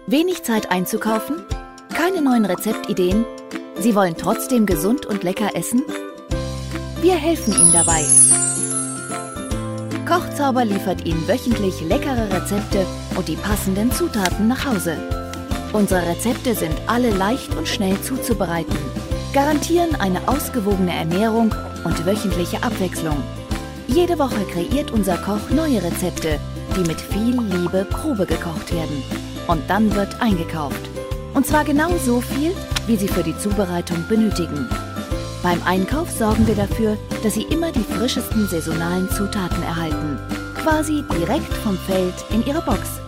Wenig Zeit einzukaufen? Keine neuen Rezeptideen? Sie wollen trotzdem gesund und lecker essen? Wir helfen Ihnen dabei. Kochzauber liefert Ihnen wöchentlich leckere Rezepte und die passenden Zutaten nach Hause. Unsere Rezepte sind alle leicht und schnell zuzubereiten, garantieren eine ausgewogene Ernährung und wöchentliche Abwechslung. Jede Woche kreiert unser Koch neue Rezepte, die mit viel Liebe Probe gekocht werden. Und dann wird eingekauft. Und zwar genau so viel, wie Sie für die Zubereitung benötigen. Beim Einkauf sorgen wir dafür, dass Sie immer die frischesten saisonalen Zutaten erhalten. Quasi direkt vom Feld in Ihre Box.